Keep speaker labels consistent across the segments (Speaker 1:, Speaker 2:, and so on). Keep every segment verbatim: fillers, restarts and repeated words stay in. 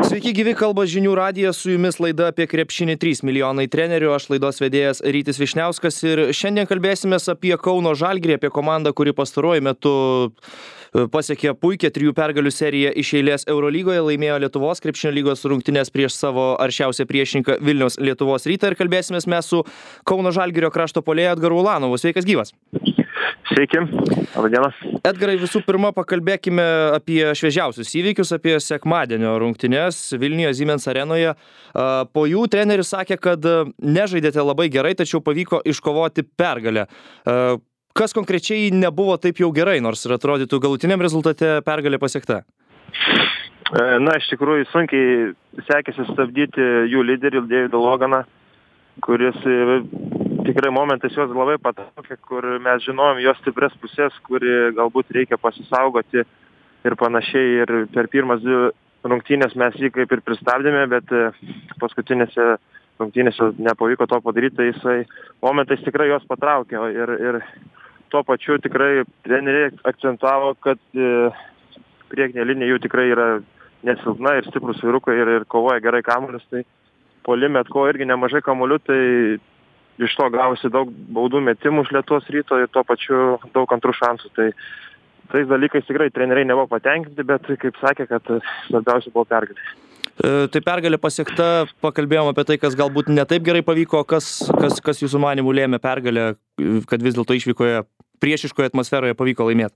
Speaker 1: Sveiki gyvi, kalba Žinių radijas, su jumis laida apie krepšinį trys milijonai trenerių, aš laidos vedėjas Rytis Vyšniauskas ir šiandien kalbėsimės apie Kauno Žalgirį, apie komandą, kuri pastaruoju metu pasiekė puikią trijų pergalių seriją iš eilės Eurolygoje, laimėjo Lietuvos krepšinio lygos rungtynes prieš savo aršiausią priešininką Vilniaus Lietuvos Rytą ir kalbėsimės mes su Kauno Žalgirio krašto puolėju Edgaru Ulanovu. Sveikas gyvas.
Speaker 2: Sveiki, labą dieną.
Speaker 1: Edgarai, visų pirma, pakalbėkime apie šviežiausius įvykius, apie sekmadienio rungtynes Vilniuje Siemens arenoje. Po jų treneris sakė, kad nežaidėte labai gerai, tačiau pavyko iškovoti pergalę. Kas konkrečiai nebuvo taip jau gerai, nors ir atrodytų galutiniam rezultate pergalė pasiekta?
Speaker 2: Na, iš tikrųjų, sunkiai sekėsi stabdyti jų lyderį Davidą Loganą, kuris tikrai momentais juos labai patraukė, kur mes žinojom jos stipres pusės, kuri galbūt reikia pasisaugoti ir panašiai. Ir per pirmas dvi rungtynės mes jį kaip ir pristabdėme, bet paskutinėse rungtynėse nepavyko to padaryti, tai jisai momentais tikrai jos patraukė. Ir, ir tuo pačiu tikrai treneriai akcentavo, kad priekinė linija jų tikrai yra nesilpna ir stiprus vyrukai ir, ir kovoja gerai kamuolius. Tai puolime atkovojo irgi nemažai kamuolių, tai iš to gavosi daug baudų metimų iš Lietuvos Ryto ir tuo pačiu daug antrų šansų. Tai tais dalykais tikrai treneriai nebuvo patenkinti, bet kaip sakė, kad svarbiausia buvo pergalė.
Speaker 1: E, tai pergalė pasiekta, pakalbėjom apie tai, kas galbūt ne taip gerai pavyko, kas, kas, kas jūsų manimų lėmė pergalę, kad vis dėlto išvykoje, priešiškoje atmosferoje pavyko laimėti?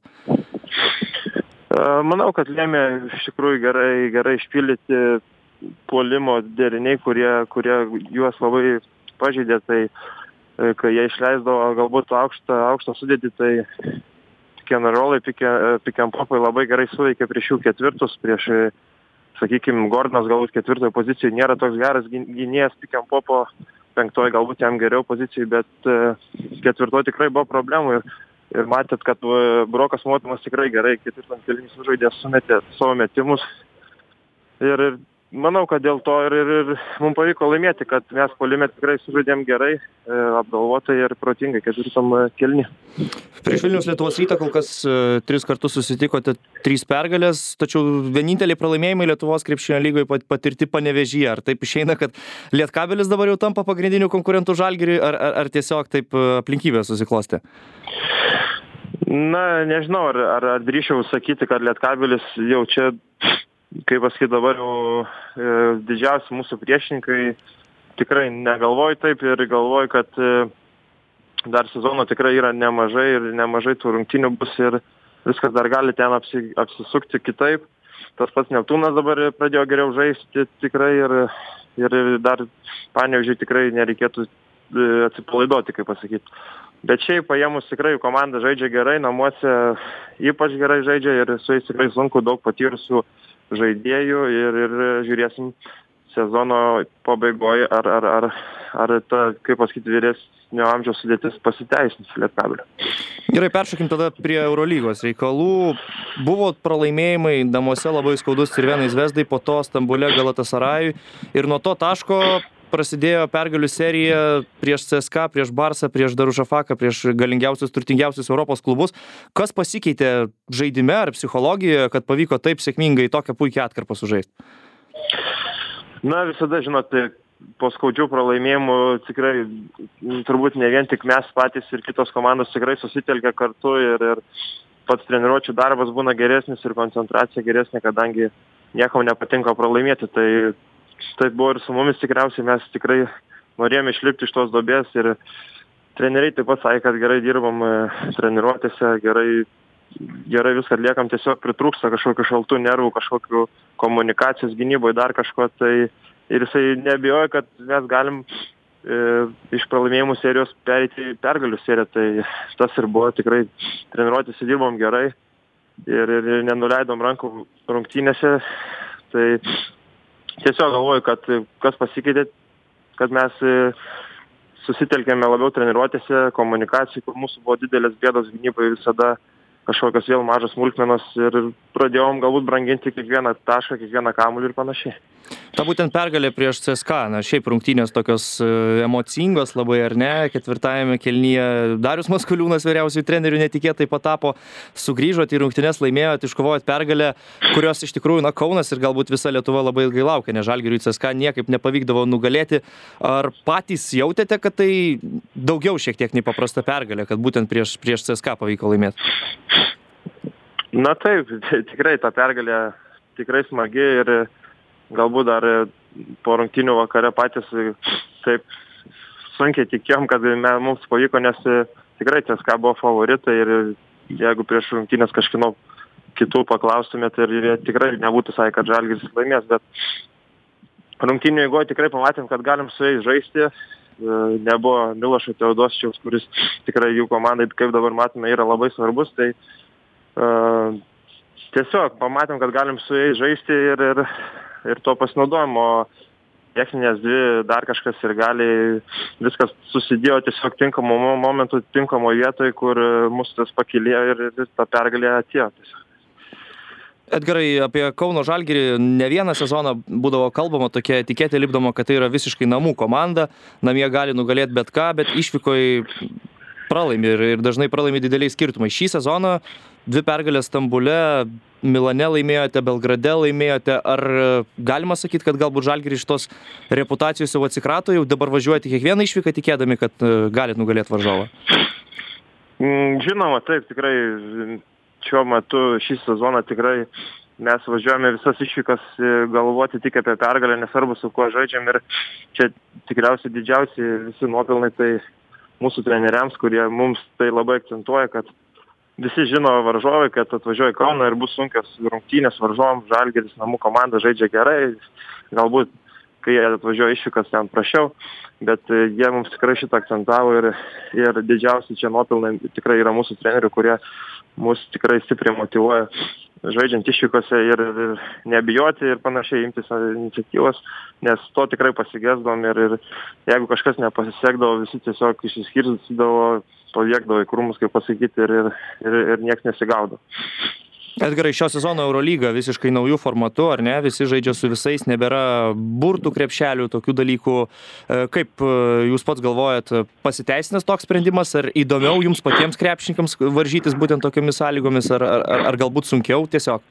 Speaker 2: E, manau, kad lėmė iš tikrųjų gerai, gerai išpildyti puolimo deriniai, kurie, kurie juos labai pažeidė, tai kai jie išleisdavo galbūt aukštą, aukštą sudėtį, tai pick-and-rollai, pick-and-popai labai gerai suveikė prieš jų ketvirtus, prieš, sakykime, Gordonas galbūt ketvirtojo pozicijoje nėra toks geras gynėjas, pick-and-popo penktoje galbūt jam geriau pozicijai, bet ketvirtoje tikrai buvo problemų ir, ir matėt, kad Brokas Motimas tikrai gerai ketvirtam kėlinys sužaidė, sumetė savo metimus ir, ir manau, kad dėl to ir, ir, ir mums pavyko laimėti, kad mes puolime tikrai sužaidėm gerai, apgalvotai ir protingai ketvirtam kėlinį.
Speaker 1: Prieš Vilniaus Lietuvos Rytą kol kas tris kartus susitikote trys pergalės, tačiau vieninteliai pralaimėjimai Lietuvos krepšinio lygoje patirti Panevėžyje. Ar taip išeina, kad Lietkabelis dabar jau tampa pagrindiniu konkurentu Žalgiriui, ar, ar, ar tiesiog taip aplinkybės susiklostė?
Speaker 2: Na, nežinau, ar, ar, ar drįšiau sakyti, kad Lietkabelis jau čia, kaip pasakyti, dabar jau e, didžiausi mūsų priešininkai, tikrai negalvoju taip ir galvoju, kad e, dar sezono tikrai yra nemažai ir nemažai tų rungtynių bus ir viskas dar gali ten apsi, apsisukti kitaip. Tas pats Neptūnas dabar pradėjo geriau žaisti tikrai ir, ir dar Panevėžiui tikrai nereikėtų e, atsipalaiduoti, kaip pasakyti. Bet šiaip paėmus tikrai komanda žaidžia gerai, namuose ypač gerai žaidžia ir su jais tikrai sunku daug patyrusių žaidėjų ir, ir žiūrėsim sezono pabaigoje, ar, ar, ar, ar ta, kaip pasakyti, vyresnio amžiaus sudėtis pasiteisins Lietkabelio.
Speaker 1: Gerai, peršokim tada prie Eurolygos reikalų. Buvo pralaimėjimai namuose labai skaudus Crvenai Zvezdai, po to Stambule Galatasarajui ir nuo to taško prasidėjo pergalių serija prieš C S K A, prieš Barsą, prieš Darušafaką, prieš galingiausius, turtingiausius Europos klubus. Kas pasikeitė žaidime ar psichologijoje, kad pavyko taip sėkmingai tokią puikią atkarpą sužaisti?
Speaker 2: Na, visada, žinot, po skaudžių pralaimėjimų tikrai turbūt ne vien tik mes patys ir kitos komandos tikrai susitelkia kartu ir, ir pats treniruočių darbas būna geresnis ir koncentracija geresnė, kadangi niekam nepatinka pralaimėti. Tai taip buvo ir su mumis tikriausiai, mes tikrai norėjome išlipti iš tos duobės ir treneriai taip pat sakė, kad gerai dirbam treniruotėse, gerai, gerai viską atliekam, tiesiog pritrūksta kažkokių šaltų nervų, kažkokių komunikacijos gynyboje, dar kažko, tai ir jisai neabejoja, kad mes galim e, iš pralaimėjimų serijos pereiti į pergalių seriją, tai tas ir buvo tikrai treniruotėse dirbom gerai ir, ir, ir nenuleidom rankų rungtynėse, tai tiesiog galvoju, kad kas pasikeitė, kad mes susitelkėme labiau treniruotėse, komunikacijai, kur mūsų buvo didelės bėdos gynybai visada kažkokios vėl mažos smulkmenos ir pradėjom galbūt branginti kiekvieną tašką, kiekvieną kamuolį ir panašiai.
Speaker 1: Ta būtent pergalė prieš C S K A, na šiaip rungtynės tokios emocingos labai, ar ne, ketvirtajame kėlinyje Darius Maskoliūnas vyriausiųjų trenerių netikėtai patapo, sugrįžot į rungtynes, laimėjot, iškovojot pergalę, kurios iš tikrųjų, na, Kaunas ir galbūt visa Lietuva labai ilgai laukia, nes Žalgiriui C S K A niekaip nepavykdavo nugalėti. Ar patys jautėte, kad tai daugiau šiek tiek nei paprasta pergalė, kad būtent prieš, prieš C S K A pavyko laimėti?
Speaker 2: Na taip, tikrai ta pergalė tikrai smagi ir galbūt dar po rungtynių vakare patys taip sunkiai tikėjom, kad mums pavyko, nes tikrai C S K A buvo favoritai ir jeigu prieš rungtynės kažkino kitų paklaustumėt ir jie tikrai nebūtų sakę, kad Žalgiris laimės, bet rungtynių eigoje tikrai pamatėm, kad galim su jais žaisti. Nebuvo Milošo Teodosičiaus, kuris tikrai jų komandai, kaip dabar matome, yra labai svarbus, tai uh, tiesiog pamatėm, kad galim su jais žaisti ir, ir ir to pasinaudojom, o techninės dvi dar kažkas ir gali, viskas susidėjo tiesiog tinkamo momentu, tinkamo vietoje, kur mūsų tas pakilėjo ir, ir ta pergalė atėjo.
Speaker 1: Edgarai, apie Kauno Žalgirį ne vieną sezoną būdavo kalbama, tokia etiketė lipdoma, kad tai yra visiškai namų komanda, namie gali nugalėti bet ką, bet išvykoje pralaimi ir, ir dažnai pralaimi dideliais skirtumais. Šį sezoną dvi pergalės Stambule, Milane laimėjote, Belgrade laimėjote. Ar galima sakyti, kad galbūt Žalgiris iš tos reputacijos jau atsikrato, jau dabar važiuojate kiekvieną išvyką tikėdami, kad galit nugalėti varžovą?
Speaker 2: Žinoma, taip, tikrai šiuo metu šį sezoną tikrai mes važiuojame visas išvykas galvoti tik apie pergalę, nesvarbu su kuo žaidžiam ir čia tikriausiai didžiausi visi nuopelnai tai mūsų treneriams, kurie mums tai labai akcentuoja, kad visi žino varžovai, kad atvažiuoja į Kauną ir bus sunkios rungtynės varžovam, Žalgiris namų komanda žaidžia gerai, galbūt kai jie atvažiuoja išvykas ten prašiau, bet jie mums tikrai šitą akcentavo ir, ir didžiausi čia nuopelnai tikrai yra mūsų trenerių, kurie mus tikrai stipriai motyvuoja žaidžiant išvykose ir, ir nebijoti ir panašiai imtis iniciatyvos, nes to tikrai pasigesdom ir, ir jeigu kažkas nepasisekdavo, visi tiesiog išsiskirstydavo, paviekdavo į krūmus, kaip pasakyti, ir, ir, ir, ir nieks nesigaudo.
Speaker 1: Edgarai, šio sezono Eurolyga visiškai naujų formatų, ar ne? Visi žaidžia su visais, nebėra burtų krepšelių, tokių dalykų. Kaip jūs pats galvojat, pasiteisinęs toks sprendimas, ar įdomiau jums patiems krepšininkams varžytis būtent tokiomis sąlygomis, ar, ar, ar galbūt sunkiau tiesiog?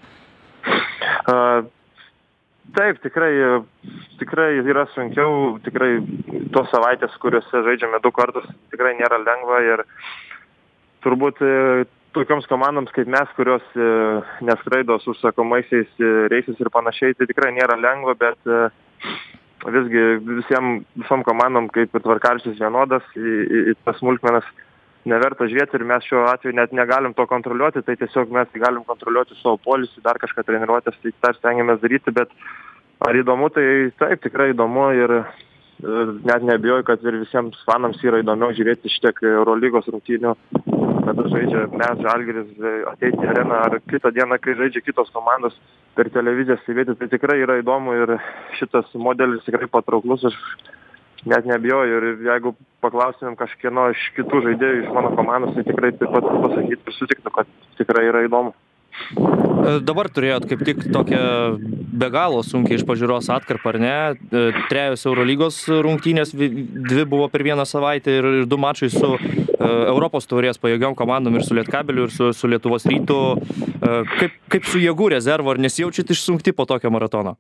Speaker 2: Uh, taip, tikrai, tikrai yra sunkiau, tikrai tos savaitės, kuriuose žaidžiame du kartus, tikrai nėra lengva ir turbūt tokioms komandoms kaip mes, kurios e, neskraido su užsakomaisiais e, reisais ir panašiai, tai tikrai nėra lengva, bet e, visgi visiem, visom komandom kaip ir tvarkarštis vienodas, į, į, į tas smulkmenas neverta žiūrėti ir mes šiuo atveju net negalim to kontroliuoti, tai tiesiog mes galim kontroliuoti savo polisį, dar kažką treniruotės, tai dar stengiamės daryti, bet ar įdomu, tai taip, tikrai įdomu ir, ir net neabejoju, kad ir visiems fanams yra įdomiau žiūrėti šitiek Eurolygos rungtynių, kada žaidžia mes Žalgiris, ateiti į areną ar kitą dieną, kai žaidžia kitos komandos per televiziją stebėti, tai tikrai yra įdomu ir šitas modelis tikrai patrauklus, aš net neabejoju ir jeigu paklaustumėm kažkieno iš kitų žaidėjų iš mano komandos, tai tikrai taip pat pasakyti ir sutiktų, kad tikrai yra įdomu.
Speaker 1: Dabar turėjot kaip tik tokią be galo sunkiai iš pažiūros atkarpą, ar ne? Trejos Eurolygos rungtynės, dvi buvo per vieną savaitę ir du mačai su Europos taurės pajėgiom komandom ir su Lietkabeliu ir su, su Lietuvos Rytu. Kaip, kaip su jėgų rezervu, ar nesijaučiat išsunkti po tokio maratono?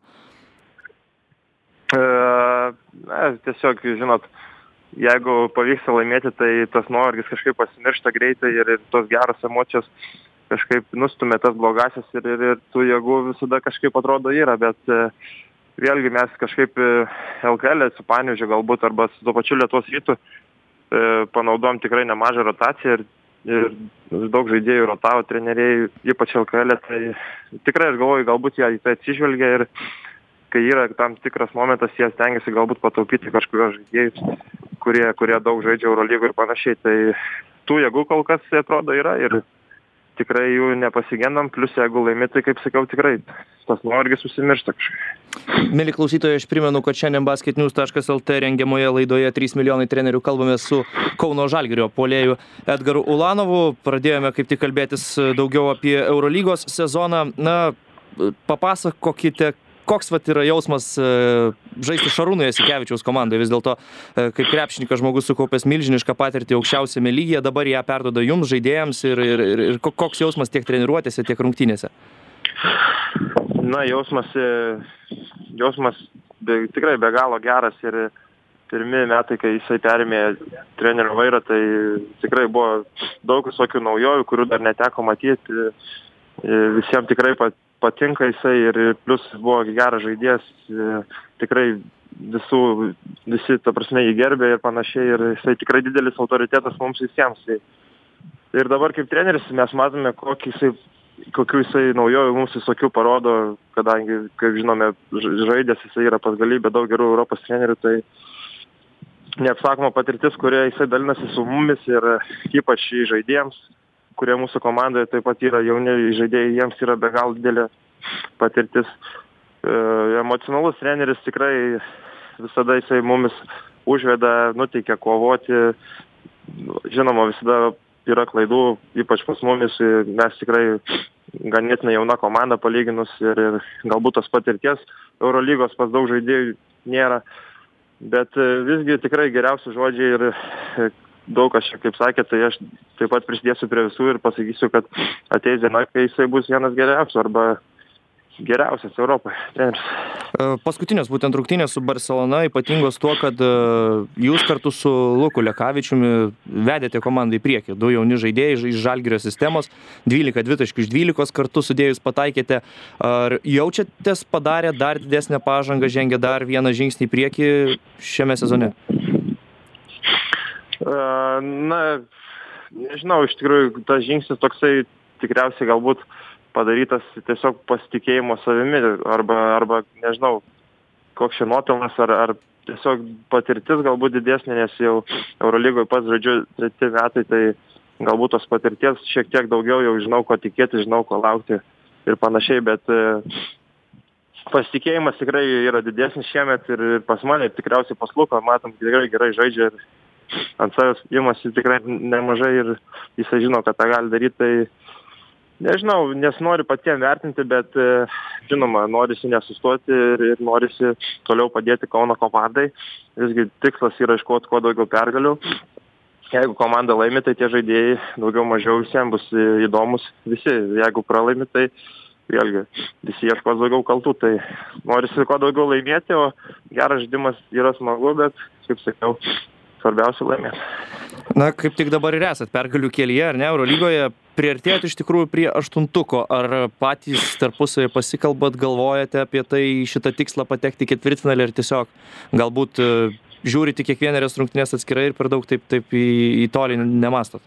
Speaker 2: E, ne, tiesiog, žinot, jeigu pavyksta laimėti, tai tas nuovargis kažkaip pasimiršta greitai ir, ir tos geros emocijos kažkaip nustumė tas blogasias ir, ir, ir tų jėgų visada kažkaip atrodo yra, bet e, vėlgi mes kažkaip L K L su Panevėžiu galbūt arba su to pačiu Lietuvos Rytu e, panaudojom tikrai nemažą rotaciją ir, ir daug žaidėjų rotavo treneriai, ypač L K L, tai tikrai aš galvoju, galbūt jie į tai atsižvelgia ir kai yra tam tikras momentas, jie stengiasi galbūt pataupyti kažkurios žaidėjus, kurie, kurie daug žaidžia Eurolygų ir panašiai, tai tų jėgų kol kas atrodo yra ir tikrai jų nepasigendam, plius jeigu laimi, tai kaip sakiau, tikrai tas nuovargis užsimiršta kažkaip.
Speaker 1: Mieli klausytojai, aš primenu, kad šiandien basketnews taškas lt rengiamoje laidoje trys milijonai trenerių kalbame su Kauno Žalgirio puolėju Edgaru Ulanovu. Pradėjome kaip tik kalbėtis daugiau apie Eurolygos sezoną. Na, papasakokite, koks vat yra jausmas žaisti Šarūno Jasikevičiaus komandoje. Vis dėlto, kaip krepšininkas žmogus sukaupęs milžinišką patirtį aukščiausiame lygyje, dabar ją perduoda jums, žaidėjams, ir, ir, ir, ir koks jausmas tiek treniruotėse, tiek rungtynėse?
Speaker 2: Na, jausmas, jausmas be, tikrai be galo geras ir pirmi metai, kai jisai perėmė trenerio vairą, tai tikrai buvo daug visokių naujovių, kurių dar neteko matyti. Visiems tikrai patinka jisai ir plus buvo geras žaidėjas, tikrai visų, visi, ta prasme, jį gerbė ir panašiai, ir jisai tikrai didelis autoritetas mums visiems. Ir dabar kaip treneris mes matome, kokį jisai kokių jisai naujovių mums visokių parodo, kadangi, kaip žinome, žaidės jisai yra pas galybę daug gerų Europos trenerių, tai neapsakoma patirtis, kurie jisai dalinasi su mumis ir ypač žaidėjams, kurie mūsų komandoje taip pat yra jauni žaidėjai, jiems yra be galo didelė patirtis. E, emocionalus treneris tikrai visada jisai mumis užveda, nuteikia kovoti, žinoma, visada yra klaidų, ypač pas mumis, mes tikrai ganėtinai jauna komanda palyginus ir, ir galbūt tos patirties Eurolygos pas daug žaidėjų nėra, bet visgi tikrai geriausi žodžiai ir daug kas čia, kaip sakė, tai aš taip pat prisidėsiu prie visų ir pasakysiu, kad ateis diena, kai jisai bus vienas geriausių arba geriausias Europoje treneris.
Speaker 1: Paskutinės būtent rungtynės su Barcelona ypatingos tuo, kad jūs kartu su Luku Lekavičiumi vedėte komandą į priekį. Du jauni žaidėjai iš Žalgirio sistemos, dvylika dvitaškių iš dvylikos kartu sudėjus pataikėte. Ar jaučiatės padarę dar didesnę pažangą, žengė dar vieną žingsnį į priekį šiame sezone?
Speaker 2: Na, nežinau, iš tikrųjų, tas žingsnis toksai tikriausiai galbūt padarytas tiesiog pasitikėjimo savimi arba, arba nežinau, koks čia nuopelnas ar, ar tiesiog patirtis galbūt didesnė, nes jau Eurolygoje pats žaidžiu treti metai, tai galbūt tos patirties šiek tiek daugiau, jau žinau, ko tikėti, žinau, ko laukti ir panašiai, bet pasitikėjimas tikrai yra didesnis šiemet ir pas mane, tikriausiai pas Luką, matom, tikrai gerai žaidžia ir ant savęs imasi tikrai nemažai ir jisai žino, kad tą gali daryti, tai nežinau, nes noriu patiem vertinti, bet žinoma, norisi nesustoti ir, ir norisi toliau padėti Kauno komandai. Visgi tikslas yra iškovoti kuo daugiau pergalių. Jeigu komanda laimi, tai tie žaidėjai daugiau mažiau visiems bus įdomus visi. Jeigu pralaimi, tai vėlgi visi ieškos daugiau kaltų. Tai norisi kuo daugiau laimėti, o geras žaidimas yra smagu, bet, kaip sakiau, svarbiausia laimėti.
Speaker 1: Na, kaip tik dabar ir esat pergalių kelyje, ar ne, Eurolygoje priartėjot iš tikrųjų prie aštuntuko. Ar patys tarpusavy pasikalbat, galvojate apie tai, šitą tikslą patekti į ketvirtfinalį, ir tiesiog galbūt žiūrite kiekvienas rungtynes atskirai ir per daug taip, taip į, į tolį nemastot?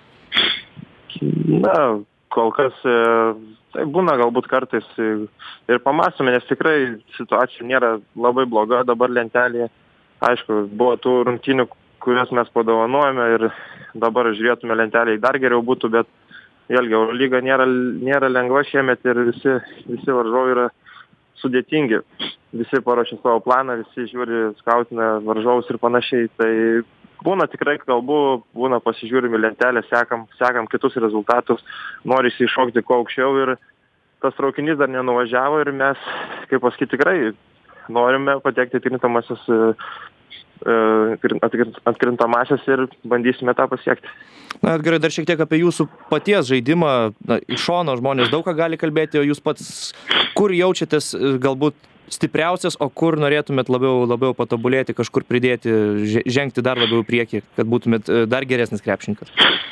Speaker 2: Na, kol kas tai būna galbūt kartais ir pamastome, nes tikrai situacija nėra labai bloga dabar lentelėje. Aišku, buvo tų rungtynių, kurias mes padovanojame ir dabar žiūrėtume lentelėje dar geriau būtų, bet vėlgi Eurolyga nėra, nėra lengva šiemet ir visi, visi varžovai yra sudėtingi. Visi paruošia savo planą, visi žiūri, skautina varžovus ir panašiai. Tai būna tikrai kalbų, būna pasižiūrimi lentelę, sekam, sekam kitus rezultatus, norisi iššokti kuo aukščiau ir tas traukinys dar nenuvažiavo ir mes, kaip pasakyti, tikrai norime patekti atkrintamasias atkrintamasias ir bandysime tą pasiekti.
Speaker 1: Na, Edgarai, dar šiek tiek apie jūsų paties žaidimą. Na, iš šono žmonės daug ką gali kalbėti, o jūs pats kur jaučiatės galbūt stipriausias, o kur norėtumėt labiau, labiau patobulėti, kažkur pridėti, žengti dar labiau į priekį, kad būtumėt dar geresnis krepšininkas?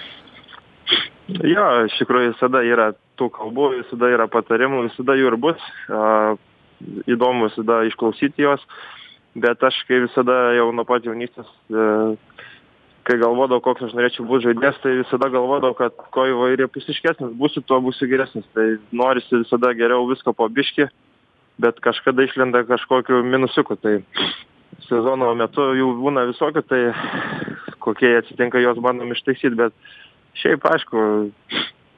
Speaker 2: Jo, iš tikrųjų visada yra tų kalbų, visada yra patarimų, visada jų ir bus. Įdomu visada išklausyti jos, bet aš kai visada jau nuo pat jaunystės, kai galvodavau, koks aš norėčiau būti žaidėjas, tai visada galvodavau, kad kuo įvairiapusiškesnis būsiu, tuo būsiu geresnis. Tai norisi visada geriau visko po biškį, bet kažkada išlenda kažkokiu minusiuku. Tai sezono metu jų būna visokių, tai kokie atsitinka, juos bandom ištaisyti, bet šiaip, aišku,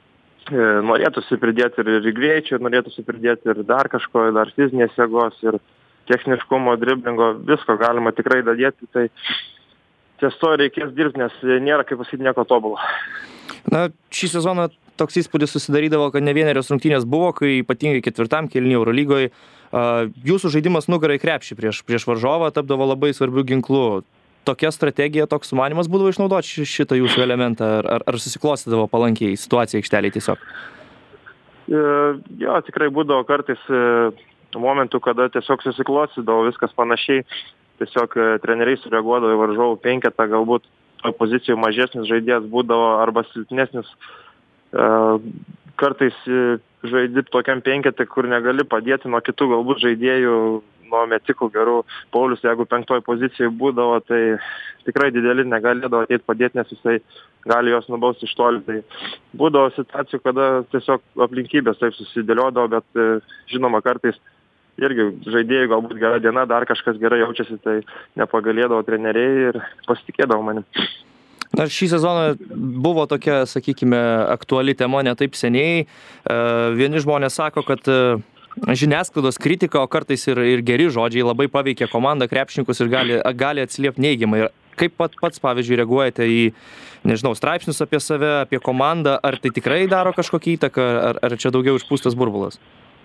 Speaker 2: norėtųsi pridėti ir, ir greičio, norėtųsi pridėti ir dar kažko, dar fizinės jėgos, ir techniškumo, driblingo, visko galima tikrai dadėti, tai ties to reikės dirbti, nes nėra, kaip pasakyti, nieko tobulo.
Speaker 1: Na, šį sezoną toks įspūdis susidarydavo, kad ne vienerios rungtynės buvo, kai ypatingai ketvirtam kėliny Eurolygoje jūsų žaidimas nugarai krepšį prieš, prieš varžovą tapdavo labai svarbių ginklų. Tokia strategija, toks sumanymas būdavo išnaudoti šitą jūsų elementą, ar, ar, ar susiklostydavo palankiai situacija aikštelėje tiesiog?
Speaker 2: E, jo, tikrai būdavo kartais e, momentų, kada tiesiog susiklostydavo viskas panašiai. Tiesiog e, treneriai sureaguodavo į varžovų penketą, galbūt pozicijų mažesnis žaidėjas būdavo arba silpnesnis. E, kartais e, žaidi tokiam penketą, kur negali padėti nuo kitų galbūt žaidėjų, nuo metikų gerų. Paulius, jeigu penktoj pozicijai būdavo, tai tikrai dideli negalėdavo ateiti padėti, nes jisai gali jos nubausti iš toli. Tai būdavo situacijų, kada tiesiog aplinkybės taip susidėliodavo, bet e, žinoma, kartais irgi žaidėjai galbūt gera diena, dar kažkas gerai jaučiasi, tai nepagalėdavo treneriai ir pasitikėdavo manim.
Speaker 1: Na, šį sezoną buvo tokia, sakykime, aktuali tema ne taip seniai. Vieni žmonės sako, kad žiniasklaidos kritika, o kartais ir, ir geri žodžiai labai paveikia komandą, krepšininkus ir gali, gali atsiliepti neigiamai. Kaip pat, pats, pavyzdžiui, reaguojate į, nežinau, straipsnius apie save, apie komandą? Ar tai tikrai daro kažkokią įtaką, ar, ar čia daugiau išpūstas burbulas?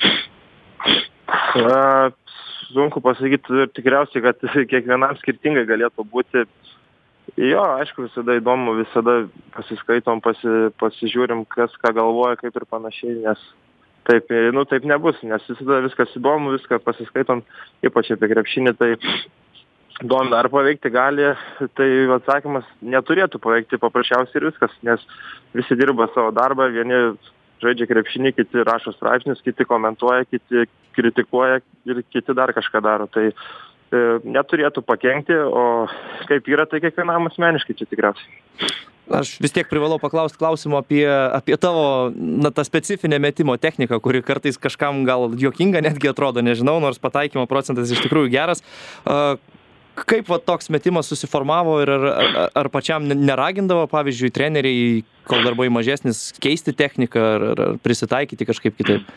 Speaker 2: A, sunku pasakyti, tikriausiai, kad kiekvienam skirtingai galėtų būti. Jo, aišku, visada įdomu, visada pasiskaitom, pasi, pasižiūrim, kas ką galvoja, kaip ir panašiai, nes taip, nu, taip nebus, nes visada viskas įdomu, viską pasiskaitom, ypač apie krepšinį, tai domina, ar paveikti gali, tai atsakymas neturėtų paveikti paprasčiausiai ir viskas, nes visi dirba savo darbą, vieni žaidžia krepšinį, kiti rašo straipsnius, kiti komentuoja, kiti kritikuoja ir kiti dar kažką daro, tai neturėtų pakenkti, o kaip yra, tai kiekvienam asmeniškai čia tikriausiai.
Speaker 1: Aš vis tiek privalau paklausti klausimą apie, apie tavo, na, tą specifinę metimo techniką, kuri kartais kažkam gal juokinga netgi atrodo, nežinau, nors pataikymo procentas iš tikrųjų geras. Kaip va, toks metimas susiformavo ir ar, ar, ar pačiam neragindavo, pavyzdžiui, treneriai, kol darbai mažesnis, keisti techniką ar, ar prisitaikyti kažkaip kitaip?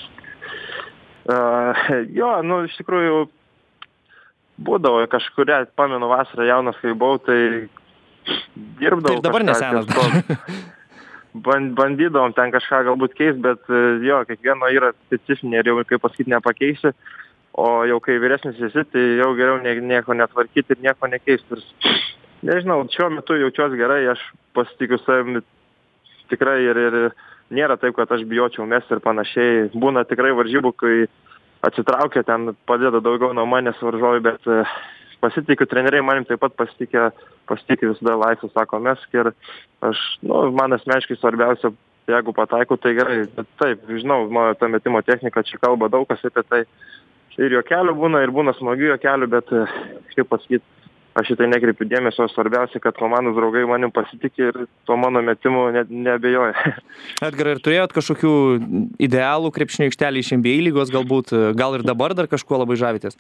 Speaker 2: Uh, jo, nu, iš tikrųjų, būdavo kažkuria, pamenu vasarą jaunas, kai buvau, tai dirbdavau.
Speaker 1: Tai dabar nesenas.
Speaker 2: Bandydavom ten kažką galbūt keist, bet jo, kiekvieno yra specifinė ir jau, kaip pasakyti, nepakeisi. O jau kai vyresnis esi, tai jau geriau nieko netvarkyti ir nieko nekeisti. Nežinau, šiuo metu jaučiuosi gerai, aš pasitikiu savimi tikrai ir, ir nėra taip, kad aš bijočiau mesti ir panašiai. Būna tikrai varžybų, kai atsitraukia, ten padeda daugiau nuo manęs varžovai, bet pasitikiu, treneriai manim taip pat pasitikė, pasitikė visada laisvę, sako, mesk ir aš, nu, man asmeniškai svarbiausia, jeigu pataikau, tai gerai, bet taip, žinau, mano ta metimo technika, čia kalba daug kas apie tai, ir juokelių būna, ir būna smagių juokelių, bet, kaip pasakyti, aš šitai nekreipiu dėmesio, svarbiausia, kad komandos draugai manim pasitikė ir to mano metimu ne, neabejoja.
Speaker 1: Edgarai, ar turėjot kažkokių idealų krepšinio aikštelį iš N B A lygos, galbūt, gal ir dabar dar kažkuo labai žavitės?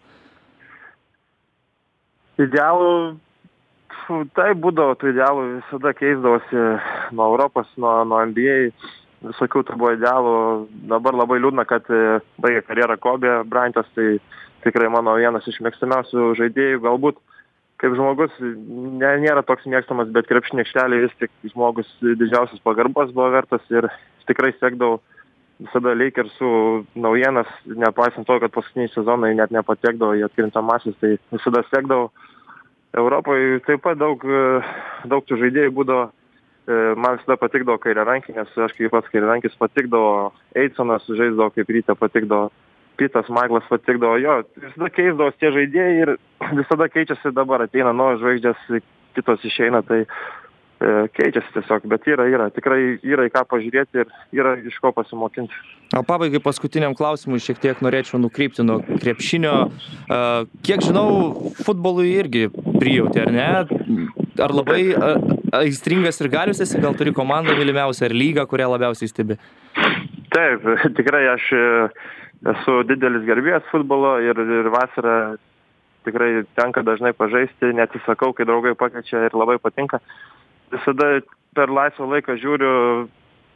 Speaker 2: Idealų, tai būdavo, tų idealų visada keisdavosi nuo Europos, nuo, nuo N B A, visokių tai buvo idealų. Dabar labai liūdna, kad baigė karjerą Kobe Bryantas, tai tikrai mano vienas iš mėgstamiausių žaidėjų, galbūt kaip žmogus ne, nėra toks mėgstamas, bet krepšinio aikštelėje vis tik žmogus didžiausias pagarbos buvo vertas ir tikrai sekdavau visada Lakersų naujienas, nepaisant to, kad paskutiniai sezonai net nepatekdavo į atkrintamasis, tai visada sekdavau. Europoje taip pat daug, daug tų žaidėjų būdavo, man visada patikdavo kairiarankį, nes aš kaip pats kairiarankis patikdavo, Eitsonas žaisdavo kaip ryte, patikdavo Pitas, Maiklas patikdavo, jo, visada keisdavo tie žaidėjai ir visada keičiasi dabar, ateina nuo žvaigždės, kitos išeina, tai e, keičiasi tiesiog, bet yra, yra, tikrai yra į ką pažiūrėti ir yra iš ko pasimokinti.
Speaker 1: O pabaigai paskutiniam klausimui šiek tiek norėčiau nukrypti nuo krepšinio. Uh, kiek žinau, futbolui irgi prijauti, ar ne? Ar labai aistringas ir galius esi, gal turi komandą mylimiausią ar lygą, kurią labiausiai stebi?
Speaker 2: Taip, tikrai aš esu didelis gerbėjas futbolo ir, ir vasarą tikrai tenka dažnai pažaisti, neatsisakau, kai draugai pakviečia ir labai patinka. Visada per laisvą laiką žiūriu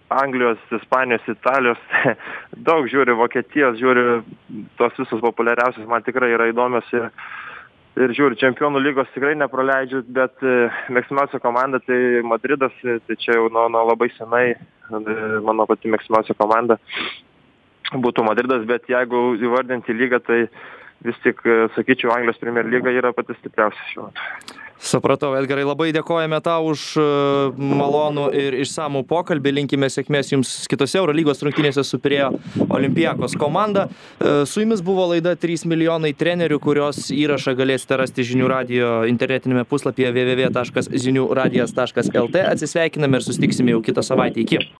Speaker 2: Anglijos, Ispanijos, Italijos, daug žiūriu, Vokietijos, žiūriu tos visos populiariausios, man tikrai yra įdomios ir, ir žiūriu, čempionų lygos tikrai nepraleidžiu, bet mėgstamiausia komanda tai Madridas, tai čia jau nuo, nuo labai senai mano pati mėgstamiausia komanda būtų Madridas, bet jeigu įvardinti lygą, tai vis tik, sakyčiau, Anglijos Premier lyga yra pati stipriausia šiuo metu.
Speaker 1: Supratau, Edgarai, labai dėkojame tau už malonų ir išsamų pokalbį. Linkime sėkmės jums kitose Eurolygos rungtynėse su Pirėjo Olympiakos komanda. Su jumis buvo laida trys milijonai trenerių, kurios įrašą galėsite rasti Žinių radijo internetinėme puslapyje w w w taškas zinių radijas taškas l t. Atsisveikiname ir susitiksime jau kitą savaitę. Iki.